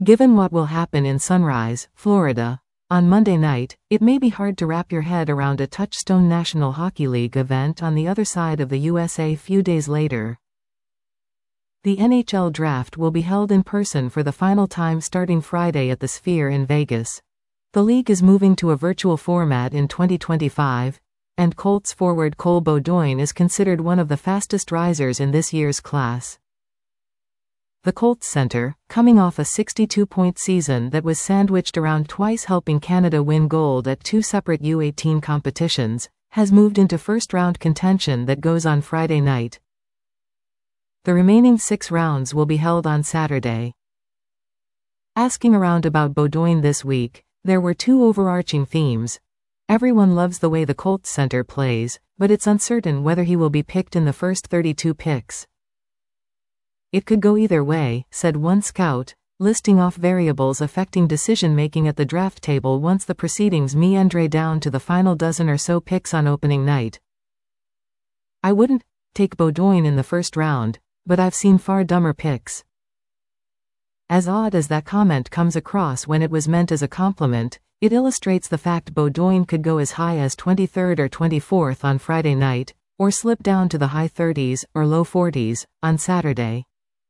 Given what will happen in Sunrise, Florida, on Monday night, it may be hard to wrap your head around a Touchstone National Hockey League event on the other side of the USA few days later. The NHL Draft will be held in person for the final time starting Friday at the Sphere in Vegas. The league is moving to a virtual format in 2025, and Colts forward Cole Beaudoin is considered one of the fastest risers in this year's class. The Colts center, coming off a 62-point season that was sandwiched around twice helping Canada win gold at two separate U18 competitions, has moved into first-round contention that goes on Friday night. The remaining 6 rounds will be held on Saturday. Asking around about Beaudoin this week, there were 2 overarching themes. Everyone loves the way the Colts center plays, but it's uncertain whether he will be picked in the first 32 picks. It could go either way, said one scout, listing off variables affecting decision-making at the draft table once the proceedings meander down to the final dozen or so picks on opening night. I wouldn't take Beaudoin in the first round, but I've seen far dumber picks. As odd as that comment comes across when it was meant as a compliment, it illustrates the fact Beaudoin could go as high as 23rd or 24th on Friday night, or slip down to the high 30s or low 40s on Saturday.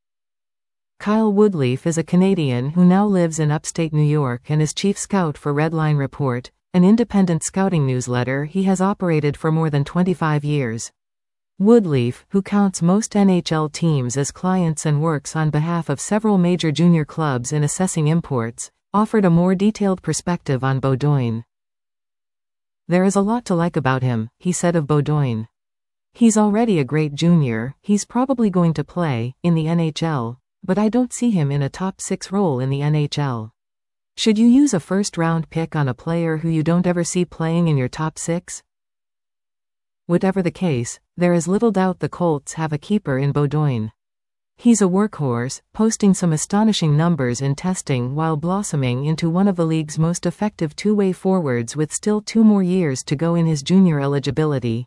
Kyle Woodleaf is a Canadian who now lives in upstate New York and is chief scout for Redline Report, an independent scouting newsletter he has operated for more than 25 years. Woodleaf, who counts most NHL teams as clients and works on behalf of several major junior clubs in assessing imports, offered a more detailed perspective on Beaudoin. There is a lot to like about him, he said of Beaudoin. He's already a great junior, he's probably going to play in the NHL, but I don't see him in a top 6 role in the NHL. Should you use a first-round pick on a player who you don't ever see playing in your top 6? Whatever the case, there is little doubt the Colts have a keeper in Beaudoin. He's a workhorse, posting some astonishing numbers in testing while blossoming into one of the league's most effective two-way forwards with still 2 more years to go in his junior eligibility.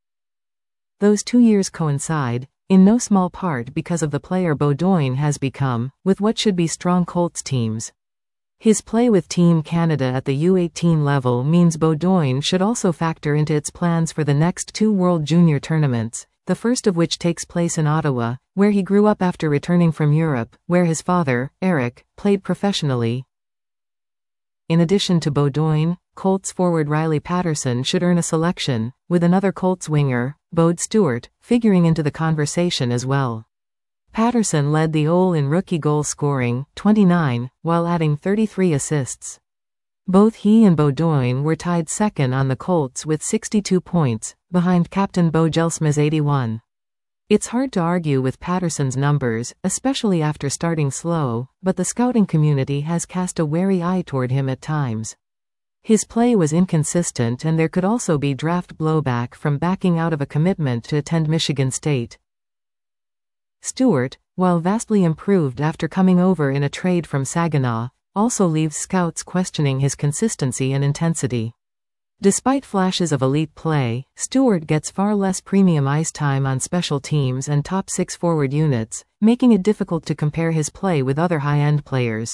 Those 2 years coincide, in no small part because of the player Beaudoin has become, with what should be strong Colts teams. His play with Team Canada at the U18 level means Beaudoin should also factor into its plans for the next 2 World Junior tournaments, the first of which takes place in Ottawa, where he grew up after returning from Europe, where his father, Eric, played professionally. In addition to Beaudoin, Colts forward Riley Patterson should earn a selection, with another Colts winger, Bode Stewart, figuring into the conversation as well. Patterson led the OL in rookie goal scoring, 29, while adding 33 assists. Both he and Beaudoin were tied second on the Colts with 62 points, behind captain Bo Jelsma's 81. It's hard to argue with Patterson's numbers, especially after starting slow, but the scouting community has cast a wary eye toward him at times. His play was inconsistent and there could also be draft blowback from backing out of a commitment to attend Michigan State. Stewart, while vastly improved after coming over in a trade from Saginaw, also leaves scouts questioning his consistency and intensity. Despite flashes of elite play, Stewart gets far less premium ice time on special teams and top 6 forward units, making it difficult to compare his play with other high-end players.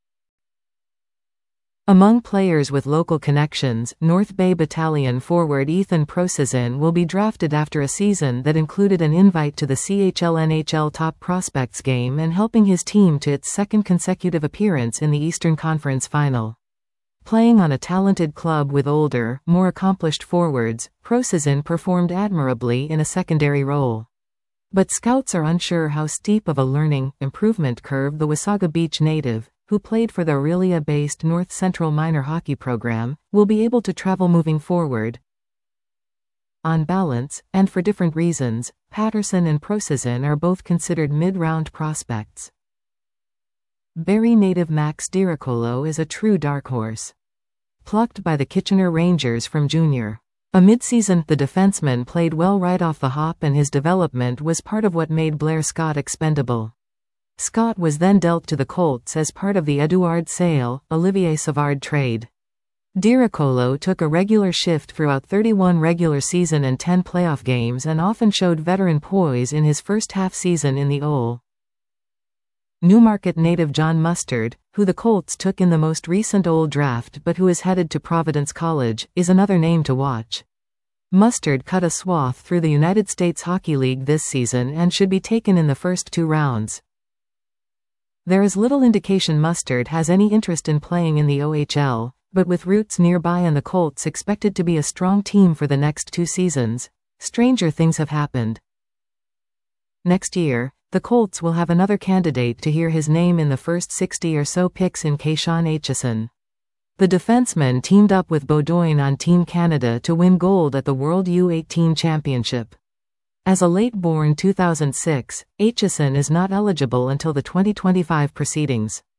Among players with local connections, North Bay Battalion forward Ethan Prosizin will be drafted after a season that included an invite to the CHL-NHL Top Prospects game and helping his team to its 2nd consecutive appearance in the Eastern Conference Final. Playing on a talented club with older, more accomplished forwards, Prosizin performed admirably in a secondary role. But scouts are unsure how steep of a learning improvement curve the Wasaga Beach native, who played for the Aurelia-based North Central minor hockey program, will be able to travel moving forward. On balance, and for different reasons, Patterson and Prosizin are both considered mid-round prospects. Barrie native Max Diricolo is a true dark horse. Plucked by the Kitchener Rangers from junior. A mid-season, the defenseman played well right off the hop and his development was part of what made Blair Scott expendable. Scott was then dealt to the Colts as part of the Eduard Sale, Olivier Savard trade. Diricolo took a regular shift throughout 31 regular season and 10 playoff games and often showed veteran poise in his first half season in the OL. Newmarket native John Mustard, who the Colts took in the most recent Old Draft but who is headed to Providence College, is another name to watch. Mustard cut a swath through the United States Hockey League this season and should be taken in the first 2 rounds. There is little indication Mustard has any interest in playing in the OHL, but with roots nearby and the Colts expected to be a strong team for the next 2 seasons, stranger things have happened. Next year, the Colts will have another candidate to hear his name in the first 60 or so picks in Kayshawn Aitchison. The defenseman teamed up with Beaudoin on Team Canada to win gold at the World U18 Championship. As a late-born 2006, Aitchison is not eligible until the 2025 proceedings.